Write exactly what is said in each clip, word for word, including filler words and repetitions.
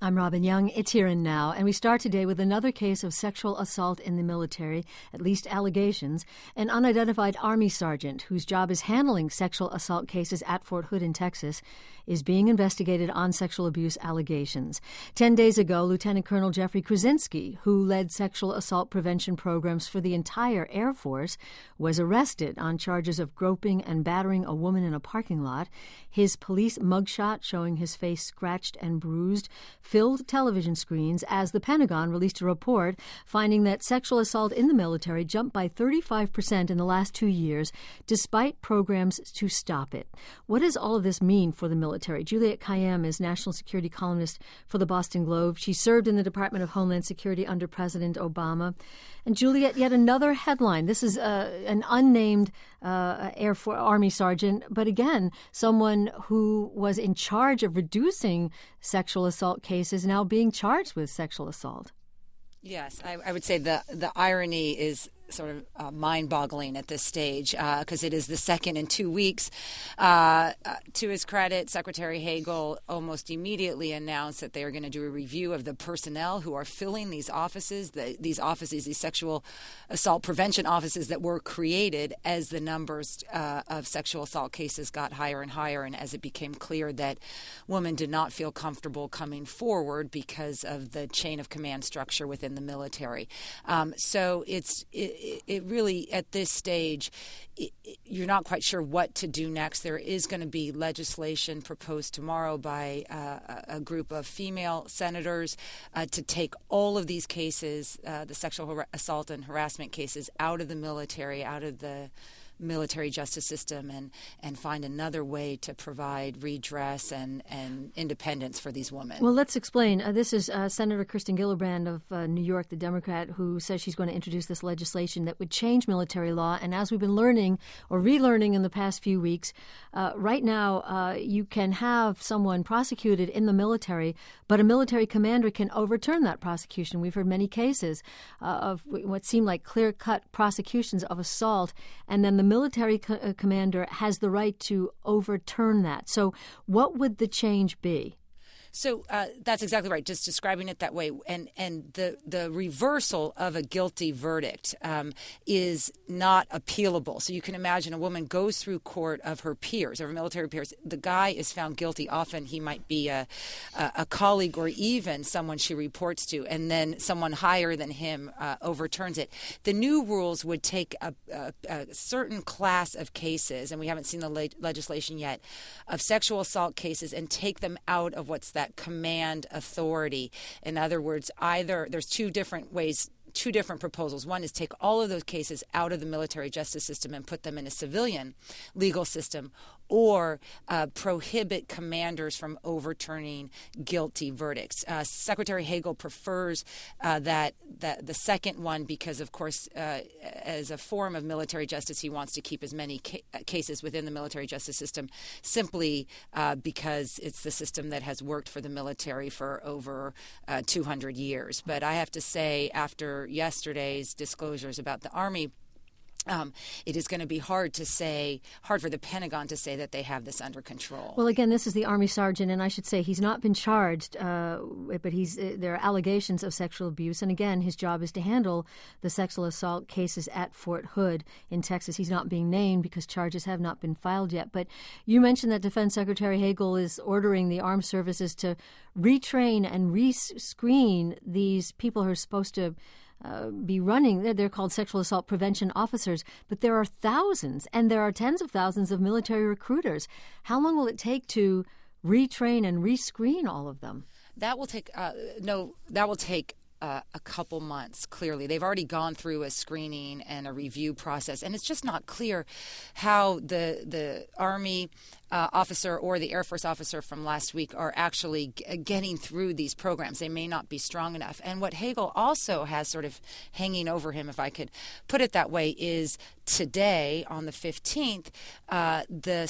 I'm Robin Young. It's Here and Now, and we start today with another case of sexual assault in the military, at least allegations. An unidentified Army sergeant whose job is handling sexual assault cases at Fort Hood in Texas is being investigated on sexual abuse allegations. Ten days ago, Lieutenant Colonel Jeffrey Krasinski, who led sexual assault prevention programs for the entire Air Force, was arrested on charges of groping and battering a woman in a parking lot. His police mugshot showing his face scratched and bruised filled television screens as the Pentagon released a report finding that sexual assault in the military jumped by thirty-five percent in the last two years, despite programs to stop it. What does all of this mean for the military? Juliette Kayyem is national security columnist for the Boston Globe. She served in the Department of Homeland Security under President Obama. And Juliette, yet another headline. This is uh, an unnamed uh, Air Force Army sergeant, but again, someone who was in charge of reducing sexual assault cases now being charged with sexual assault. Yes, I, I would say the the irony is sort of uh, mind-boggling at this stage because uh, it is the second in two weeks. Uh, uh, to his credit, Secretary Hagel almost immediately announced that they are going to do a review of the personnel who are filling these offices, the, these offices, these sexual assault prevention offices that were created as the numbers uh, of sexual assault cases got higher and higher, and as it became clear that women did not feel comfortable coming forward because of the chain of command structure within the military. Um, so it's it, It really, at this stage, it, it, you're not quite sure what to do next. There is going to be legislation proposed tomorrow by uh, a group of female senators uh, to take all of these cases, uh, the sexual har- assault and harassment cases, out of the military, out of the military justice system, and, and find another way to provide redress and, and independence for these women. Well, let's explain. Uh, this is uh, Senator Kirsten Gillibrand of uh, New York, the Democrat, who says she's going to introduce this legislation that would change military law. And as we've been learning or relearning in the past few weeks, uh, right now uh, you can have someone prosecuted in the military, but a military commander can overturn that prosecution. We've heard many cases uh, of what seem like clear-cut prosecutions of assault, and then the military co- uh, commander has the right to overturn that. So what would the change be? So uh, that's exactly right, just describing it that way. And and the, the reversal of a guilty verdict um, is not appealable. So you can imagine a woman goes through court of her peers, of her military peers. The guy is found guilty. Often he might be a, a, a colleague or even someone she reports to, and then someone higher than him uh, overturns it. The new rules would take a, a, a certain class of cases, and we haven't seen the le- legislation yet, of sexual assault cases and take them out of what's that command authority. In other words, either there's two different ways, two different proposals. One is take all of those cases out of the military justice system and put them in a civilian legal system, or uh, prohibit commanders from overturning guilty verdicts. Uh, Secretary Hagel prefers uh, that, that the second one because, of course, uh, as a form of military justice, he wants to keep as many ca- cases within the military justice system simply uh, because it's the system that has worked for the military for over uh, two hundred years. But I have to say, after yesterday's disclosures about the Army, Um, it is going to be hard to say, hard for the Pentagon to say that they have this under control. Well, again, this is the Army sergeant, and I should say he's not been charged, uh, but he's uh, there are allegations of sexual abuse. And again, his job is to handle the sexual assault cases at Fort Hood in Texas. He's not being named because charges have not been filed yet. But you mentioned that Defense Secretary Hagel is ordering the armed services to retrain and re-screen these people who are supposed to Uh, be running. They're, they're called sexual assault prevention officers, but there are thousands, and there are tens of thousands of military recruiters. How long will it take to retrain and rescreen all of them? That will take uh, no. That will take. Uh, a couple months, clearly. They've already gone through a screening and a review process, and it's just not clear how the the Army uh, officer or the Air Force officer from last week are actually g- getting through these programs. They may not be strong enough. And what Hagel also has sort of hanging over him, if I could put it that way, is today, on the fifteenth, uh, the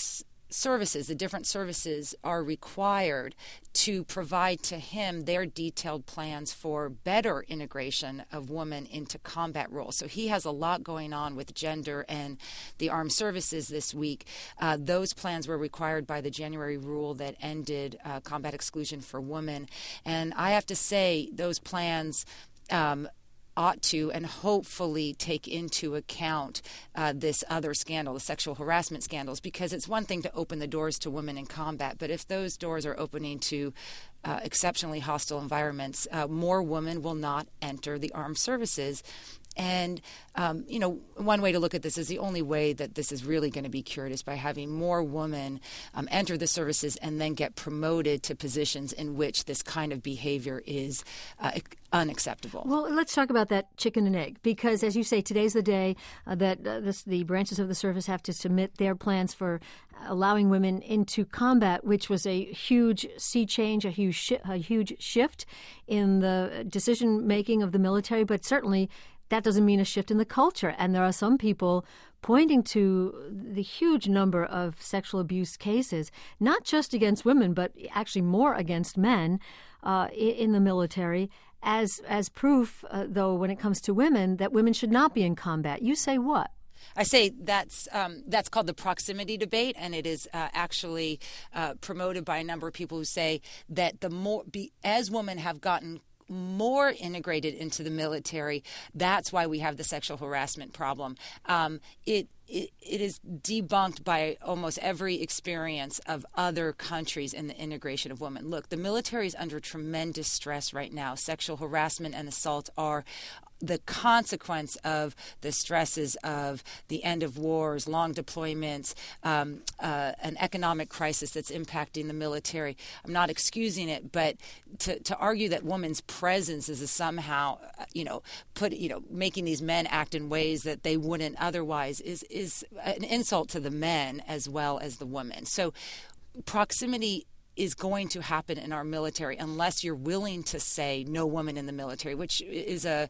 services, the different services are required to provide to him their detailed plans for better integration of women into combat roles. So he has a lot going on with gender and the armed services this week. Uh, those plans were required by the January rule that ended uh, combat exclusion for women. And I have to say, those plans um, ought to and hopefully take into account uh, this other scandal, the sexual harassment scandals, because it's one thing to open the doors to women in combat, but if those doors are opening to uh, exceptionally hostile environments, uh, more women will not enter the armed services. And, um, you know, one way to look at this is the only way that this is really going to be cured is by having more women um, enter the services and then get promoted to positions in which this kind of behavior is uh, unacceptable. Well, let's talk about that chicken and egg, because, as you say, today's the day uh, that uh, this, the branches of the service have to submit their plans for allowing women into combat, which was a huge sea change, a huge, shi- a huge shift in the decision-making of the military, but certainly that doesn't mean a shift in the culture. And there are some people pointing to the huge number of sexual abuse cases, not just against women, but actually more against men uh, in the military, as as proof, uh, though, when it comes to women, that women should not be in combat. You say what? I say that's um, that's called the proximity debate, and it is uh, actually uh, promoted by a number of people who say that the more be, as women have gotten more integrated into the military, that's why we have the sexual harassment problem. Um, it, it it is debunked by almost every experience of other countries in the integration of women. Look, the military is under tremendous stress right now. Sexual harassment and assault are the consequence of the stresses of the end of wars, long deployments, um, uh, an economic crisis that's impacting the military. I'm not excusing it, but to, to argue that women's presence is a somehow, you know, put, you know, making these men act in ways that they wouldn't otherwise is is an insult to the men as well as the women. So proximity is going to happen in our military unless you're willing to say no woman in the military, which is a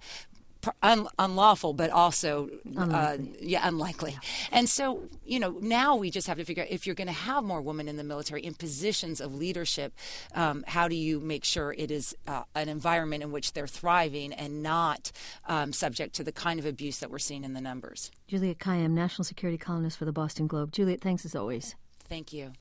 Un- unlawful, but also unlikely. Uh, yeah, unlikely. Yeah. And so, you know, now we just have to figure out if you're going to have more women in the military in positions of leadership, um, how do you make sure it is uh, an environment in which they're thriving and not um, subject to the kind of abuse that we're seeing in the numbers? Juliette Kayyem, national security columnist for the Boston Globe. Juliette, thanks as always. Thank you.